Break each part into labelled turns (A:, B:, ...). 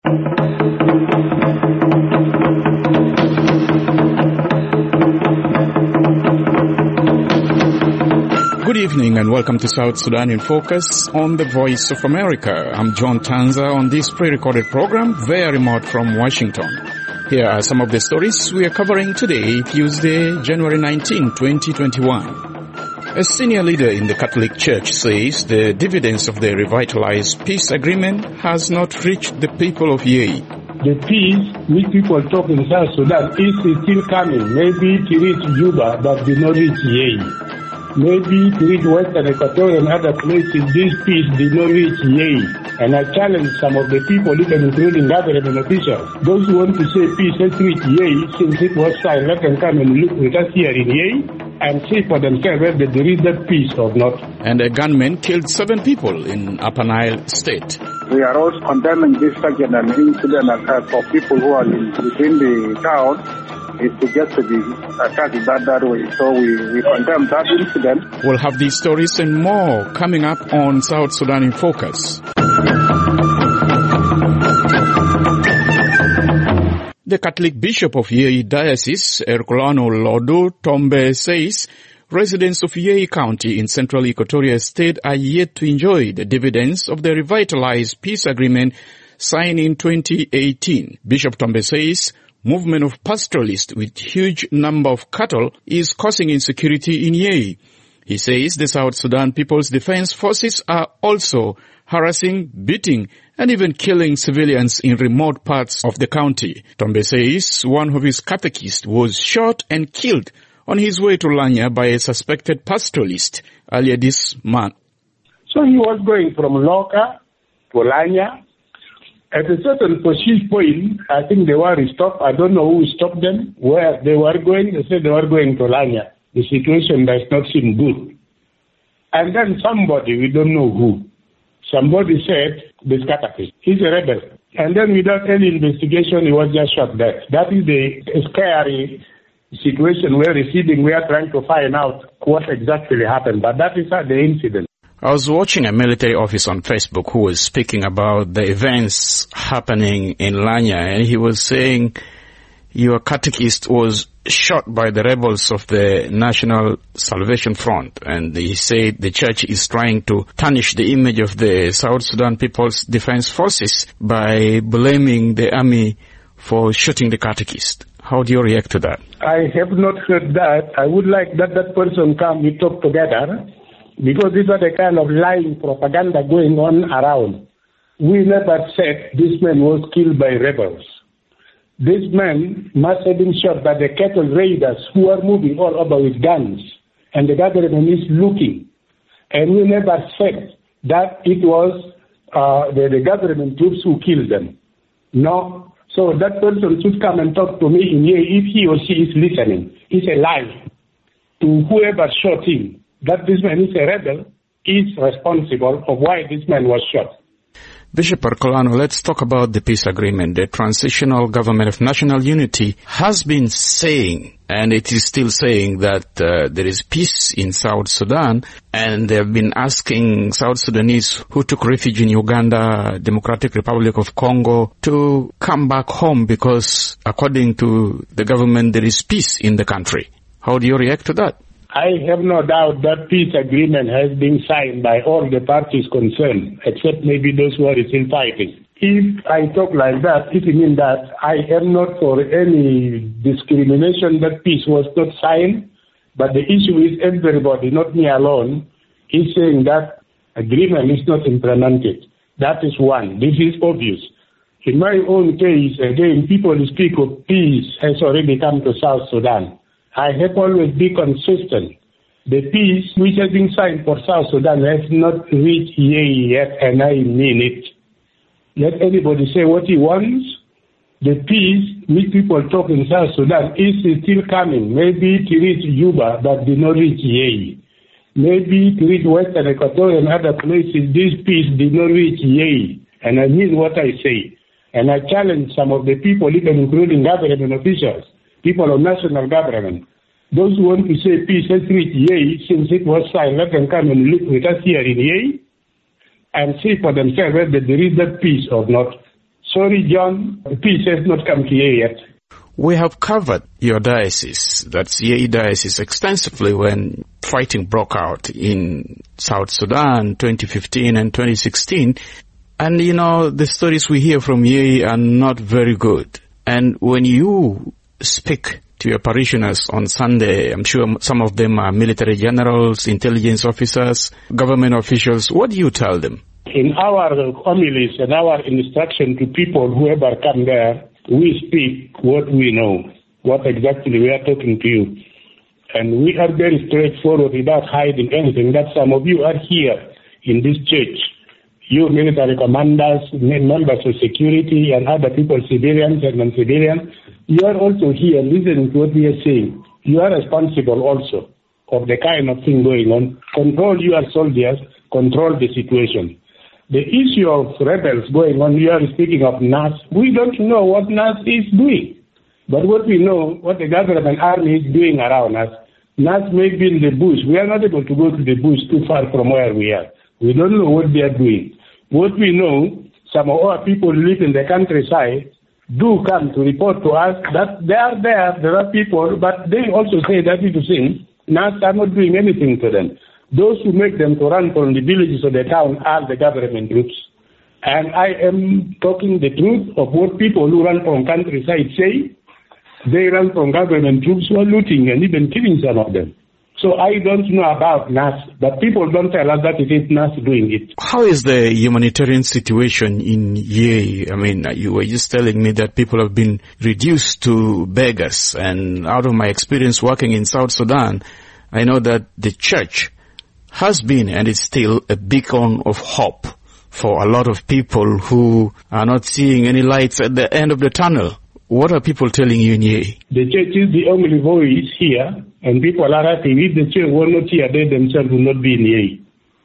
A: Good evening and welcome to South Sudan in Focus on the Voice of America. I'm John Tanza on this pre-recorded program, very remote from Washington. Here are some of the stories we are covering today, Tuesday, January 19, 2021. A senior leader in the Catholic Church says the dividends of the revitalized peace agreement has not reached the people of Yei.
B: The peace which people talk in South Sudan is still coming. Maybe to reach Juba, but did not reach Yei. Maybe to reach Western Equatoria and other places, this peace did not reach Yei. And I challenge some of the people, even including government officials. Those who want to say peace has reached Yei since it was signed, let them come and look with us here in Yei and see for themselves whether there is that peace or not.
A: And a gunman killed 7 people in Upper Nile State.
C: We are also condemning this such an incident for people who are within the town. It's just to be attacked that way. So we condemn that incident.
A: We'll have these stories and more coming up on South Sudan in Focus. The Catholic Bishop of Yei Diocese, Herculano Lodu Tombe, says residents of Yei County in central Equatoria State are yet to enjoy the dividends of the revitalized peace agreement signed in 2018. Bishop Tombe says movement of pastoralists with huge number of cattle is causing insecurity in Yei. He says the South Sudan People's Defense Forces are also harassing, beating, and even killing civilians in remote parts of the county. Tombe says one of his catechists was shot and killed on his way to Lanya by a suspected pastoralist earlier this month.
B: So he was going from Loka to Lanya. At a certain point, I think they were stopped. I don't know who stopped them, where they were going. They said they were going to Lanya. The situation does not seem good. And then somebody, we don't know who, somebody said, this catechist, he's a rebel. And then without any investigation, he was just shot dead. That is the scary situation we're receiving. We are trying to find out what exactly happened. But that is the incident.
A: I was watching a military officer on Facebook who was speaking about the events happening in Lanya, and he was saying your catechist was shot by the rebels of the National Salvation Front, and he said the church is trying to tarnish the image of the South Sudan People's Defense Forces by blaming the army for shooting the catechist. How do you react to that?
B: I have not heard that. I would like that person come, we talk together, because these are the kind of lying propaganda going on around. We never said this man was killed by rebels. This man must have been shot by the cattle raiders who are moving all over with guns, and the government is looking. And we never said that it was the government troops who killed them. No. So that person should come and talk to me in here if he or she is listening. It's a lie to whoever shot him. That this man is a rebel is responsible of why this man was shot.
A: Bishop Herculano, let's talk about the peace agreement. The Transitional Government of National Unity has been saying, and it is still saying, that there is peace in South Sudan, and they have been asking South Sudanese who took refuge in Uganda, Democratic Republic of Congo, to come back home because, according to the government, there is peace in the country. How do you react to that?
B: I have no doubt that peace agreement has been signed by all the parties concerned, except maybe those who are still fighting. If I talk like that, it means that I am not for any discrimination that peace was not signed, but the issue is everybody, not me alone, is saying that agreement is not implemented. That is one. This is obvious. In my own case, again, people speak of peace has already come to South Sudan. I have always been consistent. The peace which has been signed for South Sudan has not reached Yei yet, and I mean it. Let anybody say what he wants. The peace which people talk in South Sudan is still coming. Maybe to reach Juba, but did not reach Yei. Maybe to reach Western Equatoria and other places, this peace did not reach Yei. And I mean what I say. And I challenge some of the people, even including government officials, people of national government, those who want to say peace has reached Yei since it was signed, let them come and live with us here in Yei and see for themselves whether there is that peace or not. Sorry, John, the peace has not come here yet.
A: We have covered your diocese, that's Yei Diocese, extensively when fighting broke out in South Sudan 2015 and 2016. And, the stories we hear from Yei are not very good. And when you speak to your parishioners on Sunday, I'm sure some of them are military generals, intelligence officers, government officials, what do you tell them?
B: In our homilies and our instruction to people, whoever come there, we speak what we know, what exactly we are talking to you. And we are very straightforward without hiding anything. That some of you are here in this church. You military commanders, members of security, and other people, civilians and non-civilians, you are also here listening to what we are saying. You are responsible also of the kind of thing going on. Control your soldiers, control the situation. The issue of rebels going on, you are speaking of NAS. We don't know what NAS is doing. But what we know, what the government army is doing around us, NAS may be in the bush. We are not able to go to the bush too far from where we are. We don't know what they are doing. What we know, some of our people who live in the countryside do come to report to us that they are there are people, but they also say that it is in NAS are not doing anything to them. Those who make them to run from the villages of the town are the government groups. And I am talking the truth of what people who run from countryside say. They run from government troops who are looting and even killing some of them. So I don't know about NAS, but people don't tell us that it is NAS doing it.
A: How is the humanitarian situation in Yei? I mean, you were just telling me that people have been reduced to beggars. And out of my experience working in South Sudan, I know that the church has been and is still a beacon of hope for a lot of people who are not seeing any lights at the end of the tunnel. What are people telling you in Yei?
B: The church is the only voice here, and people are happy. If the church were not here, they themselves will not be in Yei.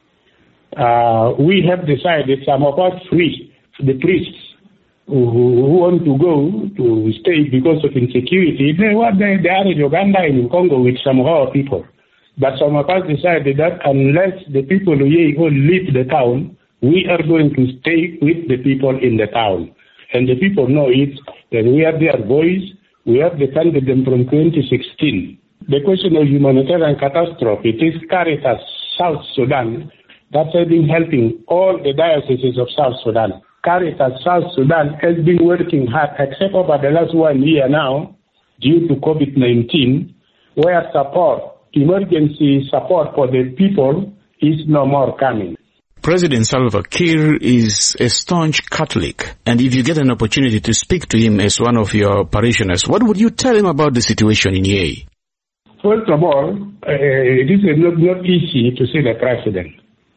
B: We have decided, some of us the priests who want to go to stay because of insecurity, they are in Uganda and in Congo with some of our people. But some of us decided that unless the people of Yei leave the town, we are going to stay with the people in the town. And the people know it, that we are their voice. We have defended them from 2016. The question of humanitarian catastrophe, it is Caritas South Sudan that has been helping all the dioceses of South Sudan. Caritas South Sudan has been working hard, except over the last 1 year now, due to COVID-19, where emergency support for the people is no more coming.
A: President Salva Kiir is a staunch Catholic, and if you get an opportunity to speak to him as one of your parishioners, what would you tell him about the situation in Yei?
B: First of all, it is not easy to see the president.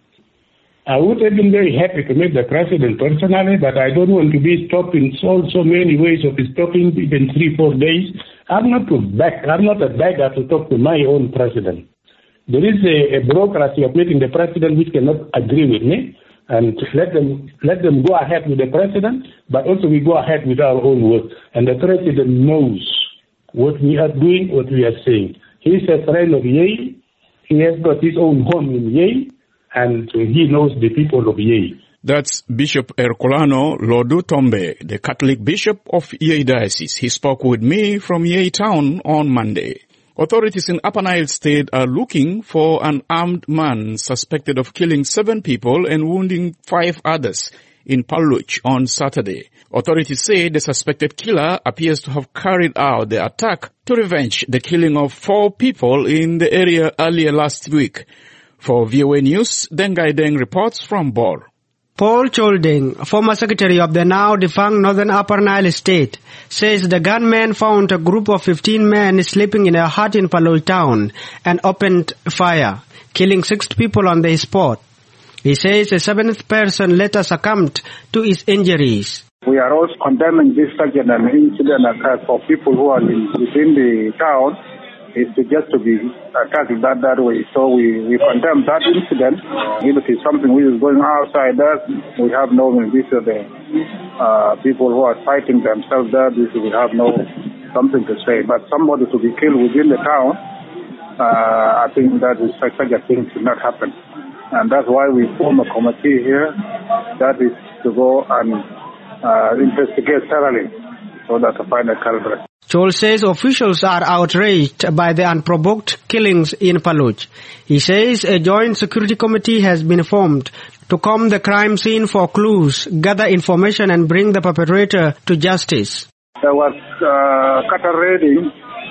B: I would have been very happy to meet the president personally, but I don't want to be stopped in so many ways of stopping even 3-4 days. I'm not a beggar to talk to my own president. There is a bureaucracy of meeting the president which cannot agree with me, and let them go ahead with the president, but also we go ahead with our own work. And the president knows what we are doing, what we are saying. He's a friend of Yei. He has got his own home in Yei, and he knows the people of Yei.
A: That's Bishop Herculano Lodu Tombe, the Catholic Bishop of Yei Diocese. He spoke with me from Yei Town on Monday. Authorities in Upper Nile State are looking for an armed man suspected of killing 7 people and wounding 5 others in Paluch on Saturday. Authorities say the suspected killer appears to have carried out the attack to revenge the killing of 4 people in the area earlier last week. For VOA News, Dengai Deng reports from Bor.
D: Paul Cholding, former secretary of the now defunct Northern Upper Nile State, says the gunmen found a group of 15 men sleeping in a hut in Palol town and opened fire, killing 6 people on the spot. He says a 7th person later succumbed to his injuries.
C: We are also condemning this such an incident for people who are within the town. It's just to be attacked that way. So we condemn that incident. If it is something which is going outside that, we have no, these are the people who are fighting themselves there, we have no something to say. But somebody to be killed within the town, I think that is such a thing should not happen. And that's why we form a committee here that is to go and investigate thoroughly so that to find a culprit.
D: Chol says officials are outraged by the unprovoked killings in Paluch. He says a joint security committee has been formed to comb the crime scene for clues, gather information and bring the perpetrator to justice.
C: There was cattle raiding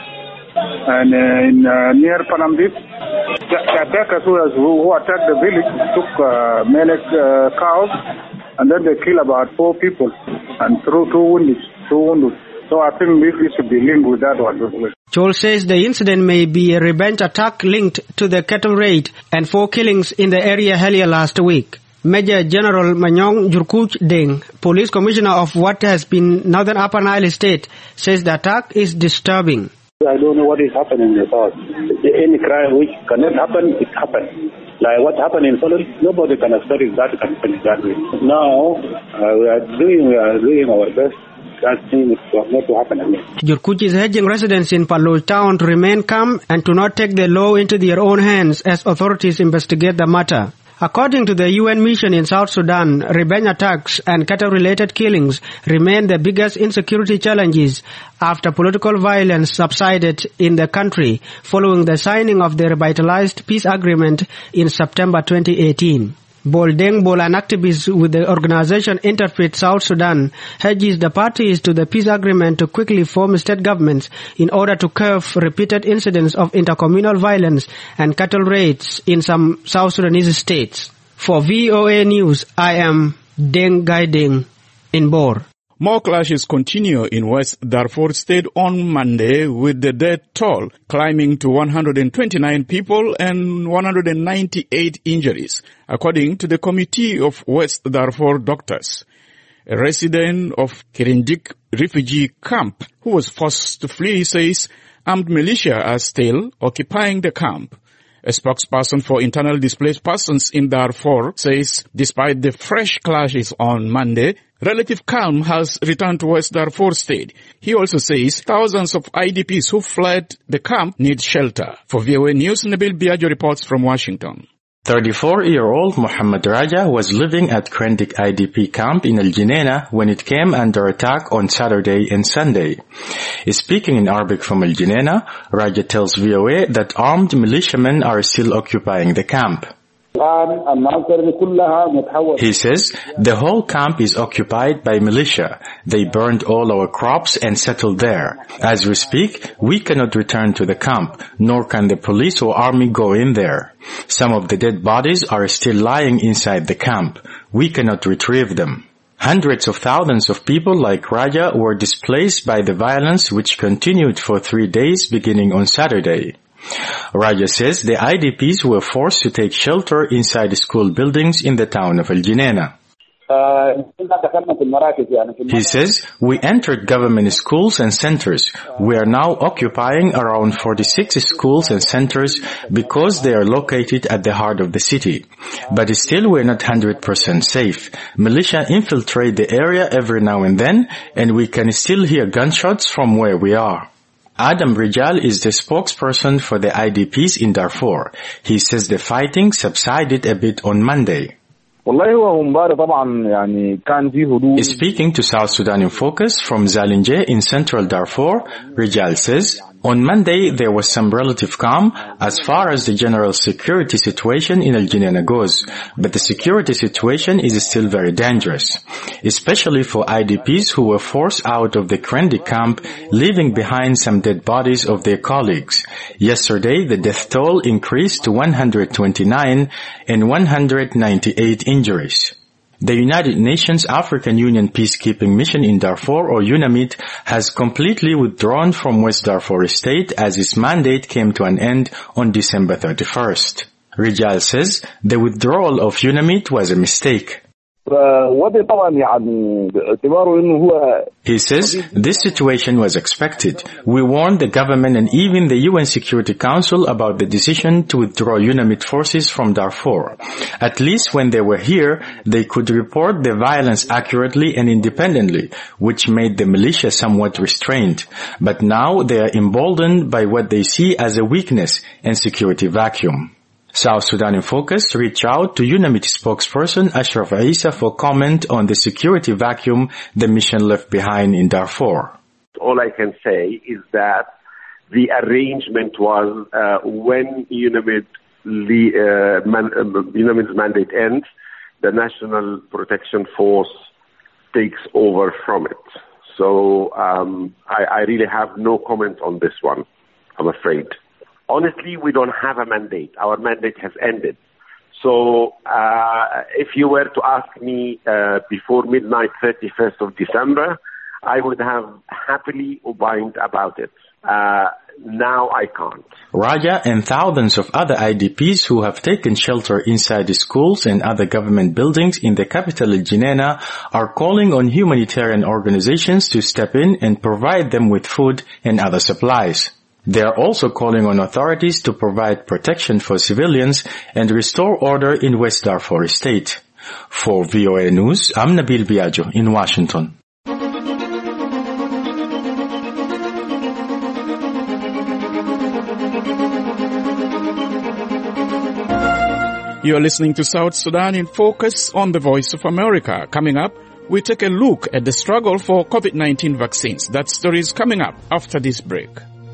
C: and near Panambip. The attackers who attacked the village took male cows and then they killed about 4 people and threw two wounded. So I think this should be linked with that one.
D: Chol says the incident may be a revenge attack linked to the cattle raid and 4 killings in the area earlier last week. Major General Manyong Jurkuch Deng, Police Commissioner of what has been Northern Upper Nile State, says the attack is disturbing.
E: I don't know what is happening in the south. Any crime which cannot happen, it happens. Like what happened in Solon, nobody can expect that can happen that way. Now, we are doing our best. That thing is not to happen again.
D: Jurkuch is urging residents in Paloi town to remain calm and to not take the law into their own hands as authorities investigate the matter. According to the UN mission in South Sudan, revenge attacks and cattle-related killings remain the biggest insecurity challenges after political violence subsided in the country following the signing of the revitalized peace agreement in September 2018. Boldeng Bol, an activist with the organization Interfaith South Sudan, urges the parties to the peace agreement to quickly form state governments in order to curb repeated incidents of intercommunal violence and cattle raids in some South Sudanese states. For VOA News, I am Deng Gai Deng in Bor.
A: More clashes continue in West Darfur State on Monday, with the death toll climbing to 129 people and 198 injuries, according to the Committee of West Darfur Doctors. A resident of Kirindik refugee camp who was forced to flee says armed militia are still occupying the camp. A spokesperson for internally displaced persons in Darfur says despite the fresh clashes on Monday, relative calm has returned to West Darfur State. He also says thousands of IDPs who fled the camp need shelter. For VOA News, Nabil Biagio reports from Washington.
F: 34-year-old Muhammad Raja was living at Krendik IDP camp in El Geneina when it came under attack on Saturday and Sunday. Speaking in Arabic from El Geneina, Raja tells VOA that armed militiamen are still occupying the camp. He says the whole camp is occupied by militia. They burned all our crops and settled there. As we speak, we cannot return to the camp, nor can the police or army go in there. Some of the dead bodies are still lying inside the camp. We cannot retrieve them. Hundreds of thousands of people like Raja were displaced by the violence which continued for 3 days beginning on Saturday. Raja says the IDPs were forced to take shelter inside school buildings in the town of El Geneina. He says, we entered government schools and centers. We are now occupying around 46 schools and centers because they are located at the heart of the city. But still we're not 100% safe. Militia infiltrate the area every now and then, and we can still hear gunshots from where we are. Adam Rijal is the spokesperson for the IDPs in Darfur. He says the fighting subsided a bit on Monday. Speaking to South Sudan in Focus from Zalinje in central Darfur, Rijal says, on Monday there was some relative calm as far as the general security situation in El Geneina goes, but the security situation is still very dangerous, especially for IDPs who were forced out of the Krendik camp, leaving behind some dead bodies of their colleagues. Yesterday the death toll increased to 129 and 198 injuries. The United Nations African Union Peacekeeping Mission in Darfur, or UNAMID, has completely withdrawn from West Darfur State as its mandate came to an end on December 31st. Rijal says the withdrawal of UNAMID was a mistake. He says this situation was expected. We warned the government and even the UN Security Council about the decision to withdraw UNAMID forces from Darfur. At least when they were here, they could report the violence accurately and independently, which made the militia somewhat restrained. But now they are emboldened by what they see as a weakness and security vacuum. South Sudan in Focus reached out to UNAMID spokesperson Ashraf Isa for comment on the security vacuum the mission left behind in Darfur.
G: All I can say is that the arrangement was when UNAMID's mandate ends, the National Protection Force takes over from it. So I really have no comment on this one, I'm afraid. Honestly, we don't have a mandate. Our mandate has ended. So if you were to ask me before midnight, 31st of December, I would have happily opined about it. Now I can't.
F: Raja and thousands of other IDPs who have taken shelter inside the schools and other government buildings in the capital Al-Jinena are calling on humanitarian organizations to step in and provide them with food and other supplies. They are also calling on authorities to provide protection for civilians and restore order in West Darfur State. For VOA News, I'm Nabil Biagio in Washington.
A: You are listening to South Sudan in Focus on the Voice of America. Coming up, we take a look at the struggle for COVID-19 vaccines. That story is coming up after this break.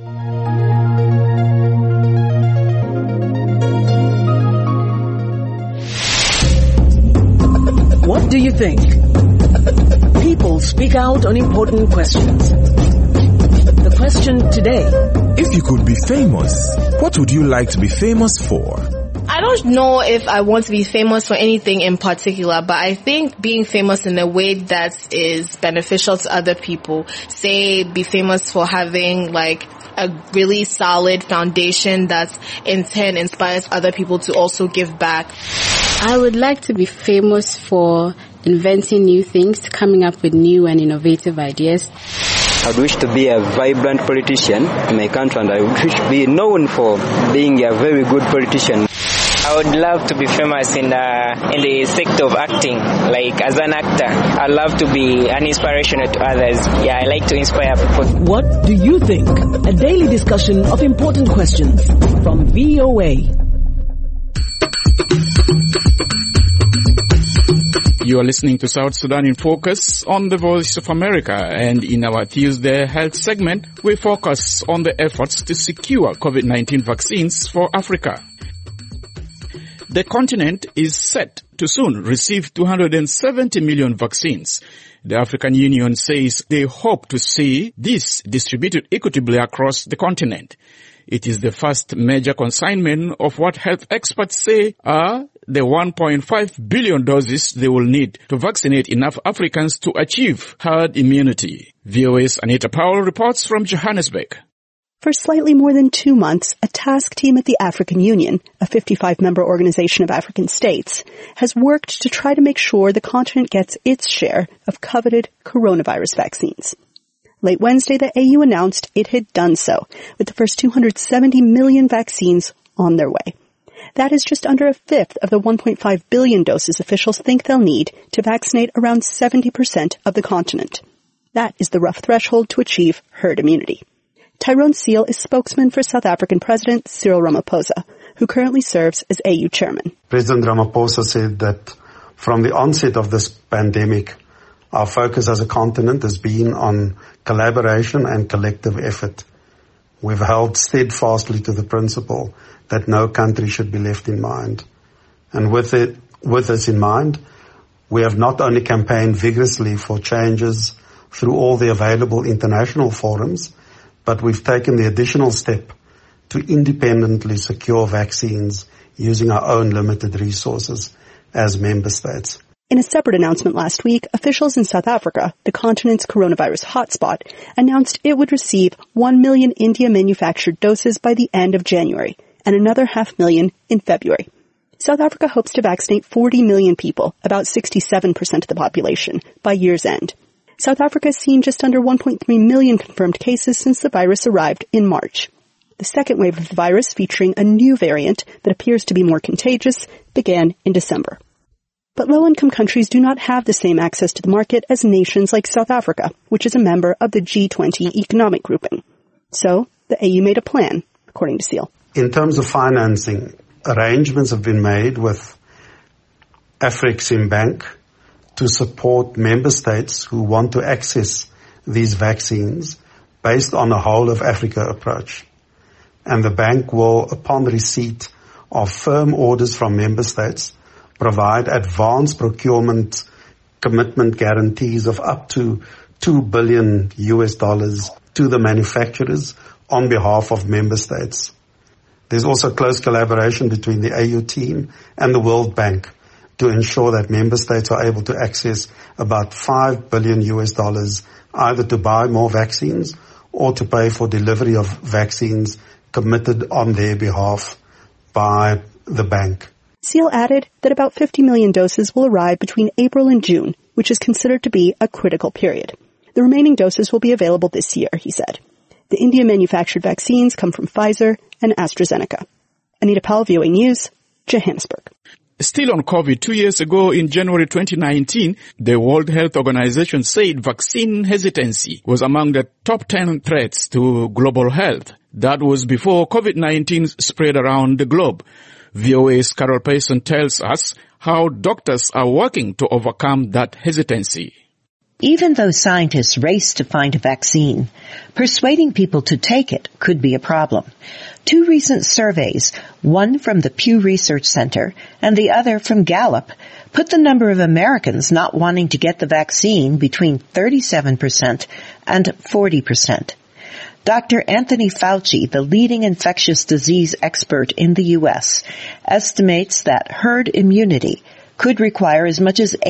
H: What do you think? People speak out on important questions. The question today:
I: if you could be famous, what would you like to be famous for?
J: I don't know if I want to be famous for anything in particular, but I think being famous in a way that is beneficial to other people, say be famous for having like a really solid foundation that in turn inspires other people to also give back.
K: I would like to be famous for inventing new things, coming up with new and innovative ideas.
L: I would wish to be a vibrant politician in my country, and I would wish to be known for being a very good politician.
M: I would love to be famous in the sector of acting, like as an actor. I'd love to be an inspiration to others. Yeah, I like to inspire people.
H: What do you think? A daily discussion of important questions from VOA.
A: You are listening to South Sudan in Focus on the Voice of America, and in our Tuesday Health segment, we focus on the efforts to secure COVID-19 vaccines for Africa. The continent is set to soon receive 270 million vaccines. The African Union says they hope to see this distributed equitably across the continent. It is the first major consignment of what health experts say are the 1.5 billion doses they will need to vaccinate enough Africans to achieve herd immunity. VOA's Anita Powell reports from Johannesburg.
N: For slightly more than 2 months, a task team at the African Union, a 55-member organization of African states, has worked to try to make sure the continent gets its share of coveted coronavirus vaccines. Late Wednesday, the AU announced it had done so, with the first 270 million vaccines on their way. That is just under a fifth of the 1.5 billion doses officials think they'll need to vaccinate around 70% of the continent. That is the rough threshold to achieve herd immunity. Tyrone Seale is spokesman for South African President Cyril Ramaphosa, who currently serves as AU chairman.
O: President Ramaphosa said that from the onset of this pandemic, our focus as a continent has been on collaboration and collective effort. We've held steadfastly to the principle that no country should be left in mind. And with this in mind, we have not only campaigned vigorously for changes through all the available international forums, but we've taken the additional step to independently secure vaccines using our own limited resources as member states.
N: In a separate announcement last week, officials in South Africa, the continent's coronavirus hotspot, announced it would receive 1 million India-manufactured doses by the end of January, and another 500,000 in February. South Africa hopes to vaccinate 40 million people, about 67% of the population, by year's end. South Africa has seen just under 1.3 million confirmed cases since the virus arrived in March. The second wave of the virus, featuring a new variant that appears to be more contagious, began in December. But low-income countries do not have the same access to the market as nations like South Africa, which is a member of the G20 economic grouping. So, the AU made a plan, according to Seale.
O: In terms of financing, Arrangements have been made with Afreximbank to support member states who want to access these vaccines based on a whole of Africa approach. And the bank will, upon receipt of firm orders from member states, provide advanced procurement commitment guarantees of up to $2 billion to the manufacturers on behalf of member states. There's also close collaboration between the AU team and the World Bank to ensure that member states are able to access about $5 billion either to buy more vaccines or to pay for delivery of vaccines committed on their behalf by the bank.
N: Seal added that about 50 million doses will arrive between April and June, which is considered to be a critical period. The remaining doses will be available this year, he said. The India-manufactured vaccines come from Pfizer and AstraZeneca. Anita Powell, VOA News, Johannesburg.
A: Still on COVID, 2 years ago in January 2019, the World Health Organization said vaccine hesitancy was among the top 10 threats to global health. That was before COVID-19 spread around the globe. VOA's Carol Payson tells us how doctors are working to overcome that hesitancy.
P: Even though scientists race to find a vaccine, persuading people to take it could be a problem. 2 recent surveys, one from the Pew Research Center and the other from Gallup, put the number of Americans not wanting to get the vaccine between 37% and 40%. Dr. Anthony Fauci, the leading infectious disease expert in the U.S., estimates that herd immunity could require as much as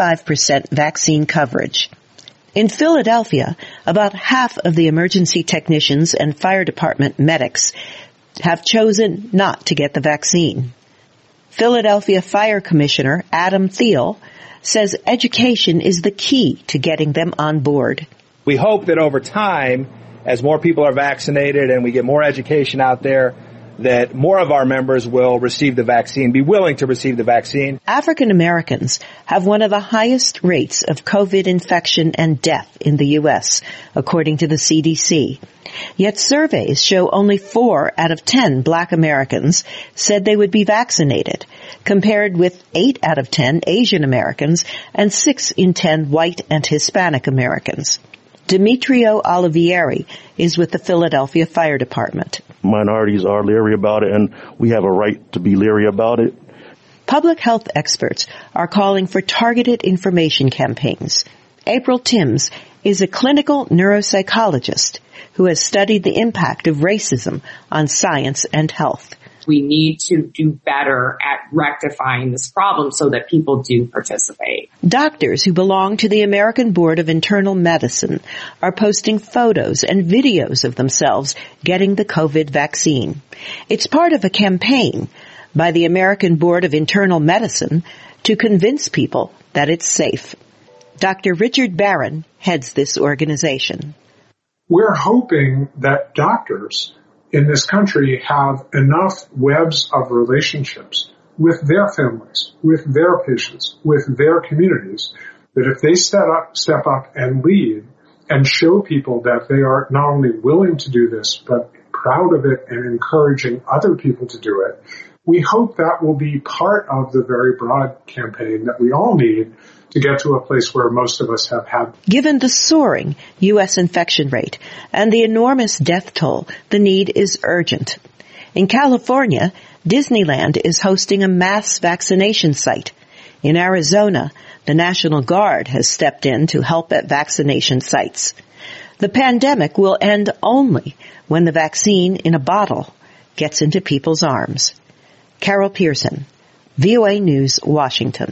P: 85% vaccine coverage. In Philadelphia, about half of the emergency technicians and fire department medics have chosen not to get the vaccine. Philadelphia Fire Commissioner Adam Thiel says education is the key to getting them on board.
Q: We hope that over time, as more people are vaccinated and we get more education out there, that more of our members will receive the vaccine, be willing to receive the vaccine.
P: African Americans have one of the highest rates of COVID infection and death in the U.S., according to the CDC. Yet surveys show only 4 out of 10 Black Americans said they would be vaccinated, compared with 8 out of 10 Asian Americans and 6 in 10 white and Hispanic Americans. Demetrio Olivieri is with the Philadelphia Fire Department.
R: Minorities are leery about it, and we have a right to be leery about it.
P: Public health experts are calling for targeted information campaigns. April Timms is a clinical neuropsychologist who has studied the impact of racism on science and health.
S: We need to do better at rectifying this problem so that people do participate.
P: Doctors who belong to the American Board of Internal Medicine are posting photos and videos of themselves getting the COVID vaccine. It's part of a campaign by the American Board of Internal Medicine to convince people that it's safe. Dr. Richard Barron heads this organization.
T: We're hoping that doctors in this country have enough webs of relationships with their families, with their patients, with their communities, that if they step up and lead and show people that they are not only willing to do this, but proud of it and encouraging other people to do it, we hope that will be part of the very broad campaign that we all need to get to a place where most of us have had.
P: Given the soaring U.S. infection rate and the enormous death toll, the need is urgent. In California, Disneyland is hosting a mass vaccination site. In Arizona, the National Guard has stepped in to help at vaccination sites. The pandemic will end only when the vaccine in a bottle gets into people's arms. Carol Pearson, VOA News, Washington.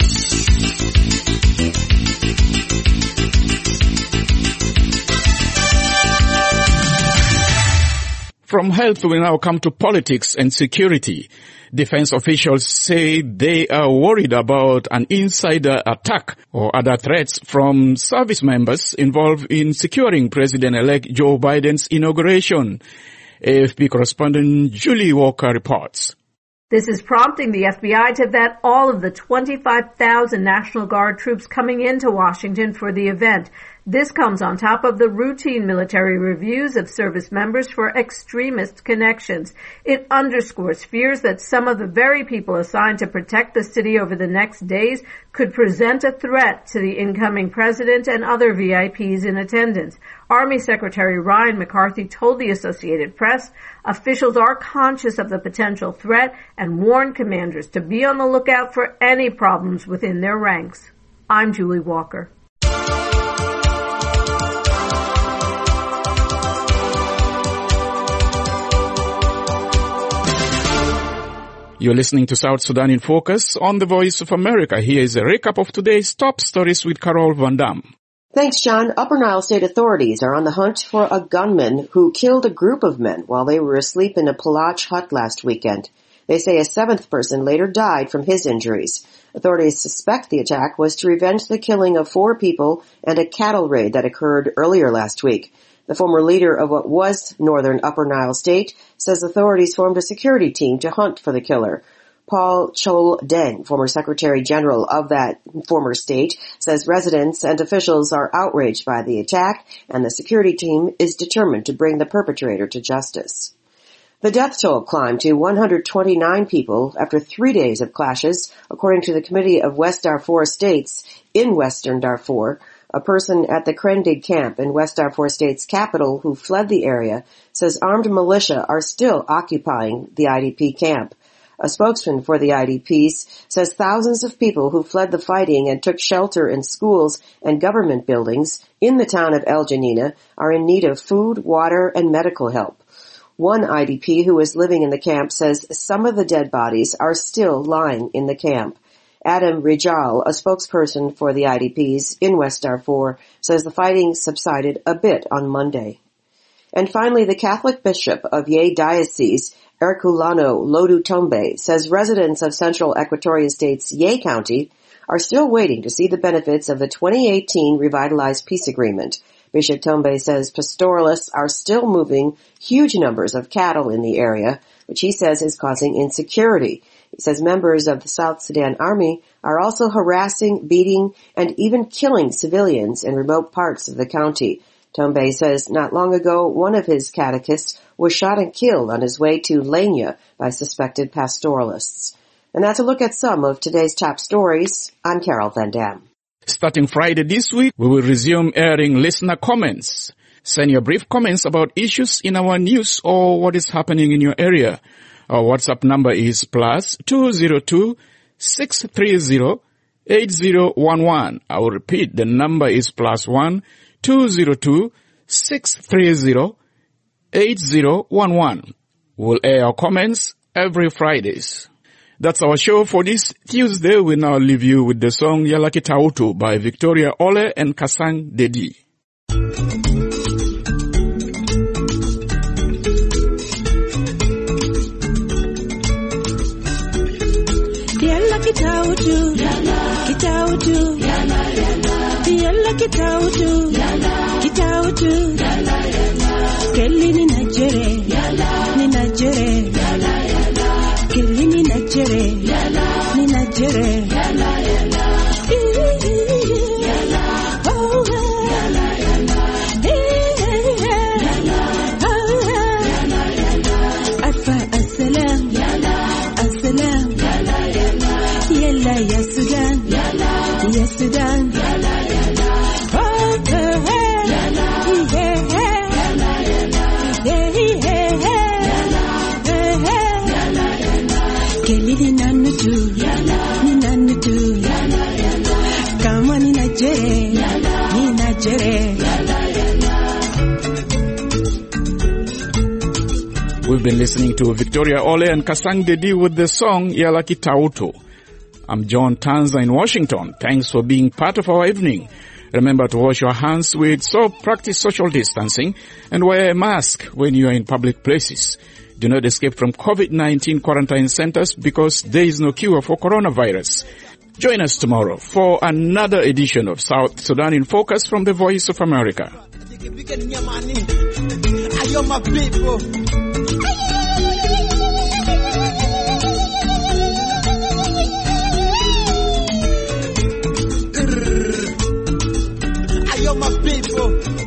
A: From health, we now come to politics and security. Defense officials say they are worried about an insider attack or other threats from service members involved in securing President-elect Joe Biden's inauguration. AFP correspondent Julie Walker reports.
U: This is prompting the FBI to vet all of the 25,000 National Guard troops coming into Washington for the event. This comes on top of the routine military reviews of service members for extremist connections. It underscores fears that some of the very people assigned to protect the city over the next days could present a threat to the incoming president and other VIPs in attendance. Army Secretary Ryan McCarthy told the Associated Press officials are conscious of the potential threat and warned commanders to be on the lookout for any problems within their ranks. I'm Julie Walker.
A: You're listening to South Sudan in Focus on the Voice of America. Here is a recap of today's top stories with Carol Van Dam.
B: Thanks, John. Upper Nile State authorities are on the hunt for a gunman who killed a group of men while they were asleep in a Palach hut last weekend. They say a seventh person later died from his injuries. Authorities suspect the attack was to revenge the killing of 4 people and a cattle raid that occurred earlier last week. The former leader of what was northern Upper Nile State says authorities formed a security team to hunt for the killer. Paul Chol Deng, former Secretary General of that former state, says residents and officials are outraged by the attack and the security team is determined to bring the perpetrator to justice. The death toll climbed to 129 people after 3 days of clashes, according to the Committee of West Darfur States in Western Darfur. A person at the Krendig camp in West Darfur State's capital who fled the area says armed militia are still occupying the IDP camp. A spokesman for the IDPs says thousands of people who fled the fighting and took shelter in schools and government buildings in the town of El Janina are in need of food, water, and medical help. One IDP who is living in the camp says some of the dead bodies are still lying in the camp. Adam Rijal, a spokesperson for the IDPs in West Darfur, says the fighting subsided a bit on Monday. And finally, the Catholic Bishop of Yei Diocese, Herculano Lodu Tombe, says residents of central Equatorial State's Yei County are still waiting to see the benefits of the 2018 revitalized peace agreement. Bishop Tombe says pastoralists are still moving huge numbers of cattle in the area, which he says is causing insecurity. He says members of the South Sudan Army are also harassing, beating, and even killing civilians in remote parts of the county. Tombe says not long ago, one of his catechists was shot and killed on his way to Lenya by suspected pastoralists. And that's a look at some of today's top stories. I'm Carol Van Dam.
A: Starting Friday this week, we will resume airing listener comments. Send your brief comments about issues in our news or what is happening in your area. Our WhatsApp number is +202 630 8011. I will repeat, the number is +1 202 630 8011. We'll air our comments every Fridays. That's our show for this Tuesday. We now leave you with the song Yalaki Tautu by Victoria Ole and Kasang Dedi.
V: Kitautu, kitautu, yalla kitautu, kitautu, kelli ni najere, kelli ni najere, ni najere, Yes, Sudan.
A: We've been listening to Victoria Ole and Kasang Dedi with the song Yalaki Tautu. I'm John Tanza in Washington. Thanks for being part of our evening. Remember to wash your hands with soap, practice social distancing, and wear a mask when you are in public places. Do not escape from COVID-19 quarantine centers because there is no cure for coronavirus. Join us tomorrow for another edition of South Sudan in Focus from the Voice of America.
C: my people.